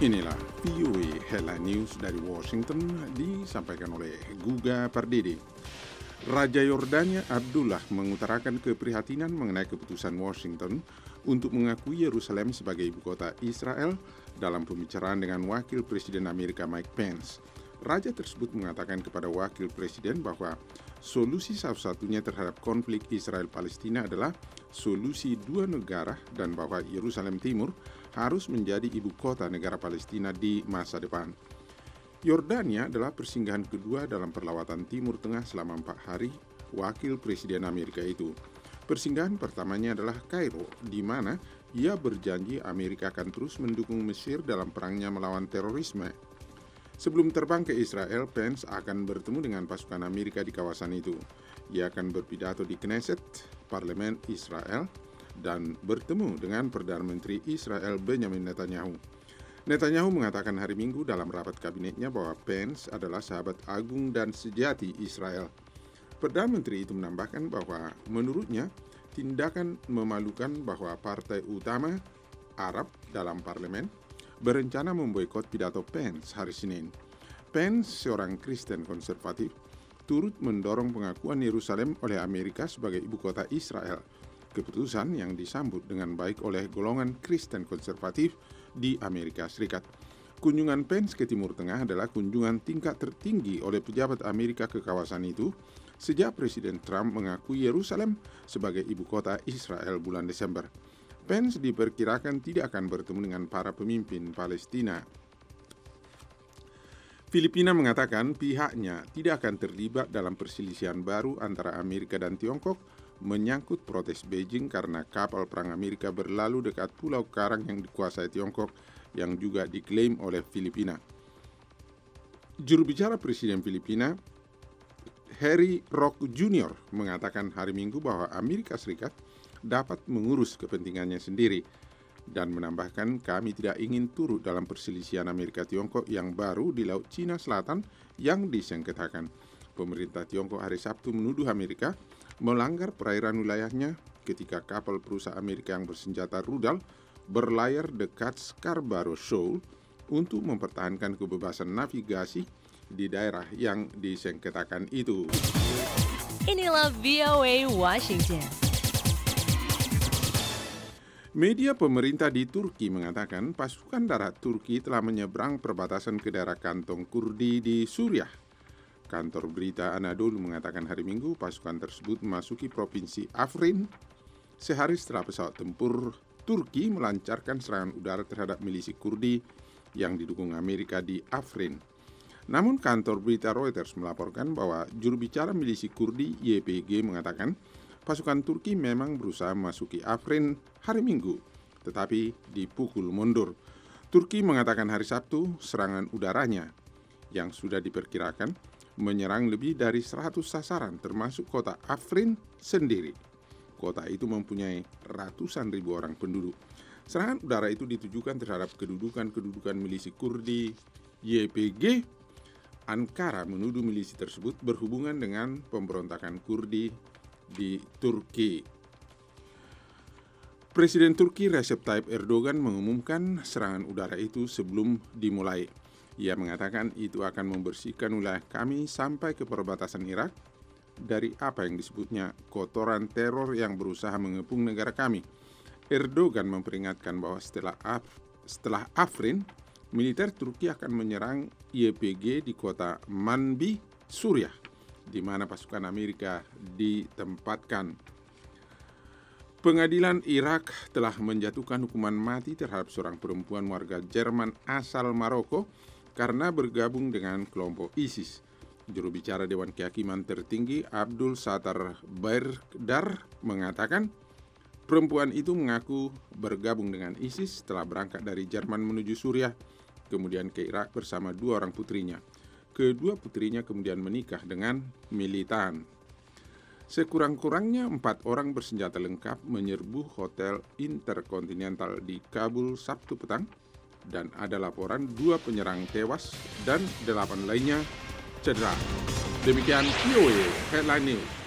Inilah VOA Headline News dari Washington disampaikan oleh Guga Pardede. Raja Yordania Abdullah mengutarakan keprihatinan mengenai keputusan Washington untuk mengakui Yerusalem sebagai ibu kota Israel dalam pembicaraan dengan Wakil Presiden Amerika Mike Pence. Raja tersebut mengatakan kepada Wakil Presiden bahwa solusi satu-satunya terhadap konflik Israel-Palestina adalah solusi dua negara dan bahwa Yerusalem Timur harus menjadi ibu kota negara Palestina di masa depan. Yordania adalah persinggahan kedua dalam perlawatan Timur Tengah selama 4 hari Wakil Presiden Amerika itu. Persinggahan pertamanya adalah Kairo, di mana ia berjanji Amerika akan terus mendukung Mesir dalam perangnya melawan terorisme. Sebelum terbang ke Israel, Pence akan bertemu dengan pasukan Amerika di kawasan itu. Ia akan berpidato di Knesset, Parlemen Israel, dan bertemu dengan Perdana Menteri Israel Benjamin Netanyahu. Netanyahu mengatakan hari Minggu dalam rapat kabinetnya bahwa Pence adalah sahabat agung dan sejati Israel. Perdana Menteri itu menambahkan bahwa menurutnya tindakan memalukan bahwa partai utama Arab dalam parlemen berencana memboikot pidato Pence hari Senin. Pence, seorang Kristen konservatif, turut mendorong pengakuan Yerusalem oleh Amerika sebagai ibu kota Israel. Keputusan yang disambut dengan baik oleh golongan Kristen konservatif di Amerika Serikat. Kunjungan Pence ke Timur Tengah adalah kunjungan tingkat tertinggi oleh pejabat Amerika ke kawasan itu sejak Presiden Trump mengakui Yerusalem sebagai ibu kota Israel bulan Desember. Pence diperkirakan tidak akan bertemu dengan para pemimpin Palestina. Filipina mengatakan pihaknya tidak akan terlibat dalam perselisihan baru antara Amerika dan Tiongkok menyangkut protes Beijing karena kapal perang Amerika berlalu dekat Pulau Karang yang dikuasai Tiongkok yang juga diklaim oleh Filipina. Juru bicara Presiden Filipina, Harry Roque Jr. mengatakan hari Minggu bahwa Amerika Serikat dapat mengurus kepentingannya sendiri dan menambahkan kami tidak ingin turut dalam perselisihan Amerika Tiongkok yang baru di Laut Cina Selatan yang disengketakan. Pemerintah Tiongkok hari Sabtu menuduh Amerika melanggar perairan wilayahnya ketika kapal perusahaan Amerika yang bersenjata rudal berlayar dekat Scarborough Shoal untuk mempertahankan kebebasan navigasi di daerah yang disengketakan itu. Inilah VOA Washington. Media pemerintah di Turki mengatakan pasukan darat Turki telah menyeberang perbatasan ke daerah kantong Kurdi di Suriah. Kantor berita Anadolu mengatakan hari Minggu pasukan tersebut memasuki provinsi Afrin sehari setelah pesawat tempur Turki melancarkan serangan udara terhadap milisi Kurdi yang didukung Amerika di Afrin. Namun kantor berita Reuters melaporkan bahwa juru bicara milisi Kurdi YPG mengatakan pasukan Turki memang berusaha memasuki Afrin hari Minggu, tetapi dipukul mundur. Turki mengatakan hari Sabtu serangan udaranya yang sudah diperkirakan menyerang lebih dari 100 sasaran termasuk kota Afrin sendiri. Kota itu mempunyai ratusan ribu orang penduduk. Serangan udara itu ditujukan terhadap kedudukan milisi Kurdi YPG. Ankara menuduh milisi tersebut berhubungan dengan pemberontakan Kurdi di Turki. Presiden Turki Recep Tayyip Erdogan mengumumkan serangan udara itu sebelum dimulai. Ia mengatakan itu akan membersihkan wilayah kami sampai ke perbatasan Irak dari apa yang disebutnya kotoran teror yang berusaha mengepung negara kami. Erdogan memperingatkan bahwa setelah Afrin, militer Turki akan menyerang YPG di kota Manbij, Suriah, di mana pasukan Amerika ditempatkan. Pengadilan Irak telah menjatuhkan hukuman mati terhadap seorang perempuan warga Jerman asal Maroko karena bergabung dengan kelompok ISIS. Juru bicara Dewan Kehakiman tertinggi Abdul Sattar Berdar mengatakan perempuan itu mengaku bergabung dengan ISIS setelah berangkat dari Jerman menuju Suriah, kemudian ke Irak bersama 2 orang putrinya. Kedua putrinya kemudian menikah dengan militan. Sekurang-kurangnya 4 orang bersenjata lengkap menyerbu Hotel Intercontinental di Kabul Sabtu petang dan ada laporan 2 penyerang tewas dan 8 lainnya cedera. Demikian VOA Headline News.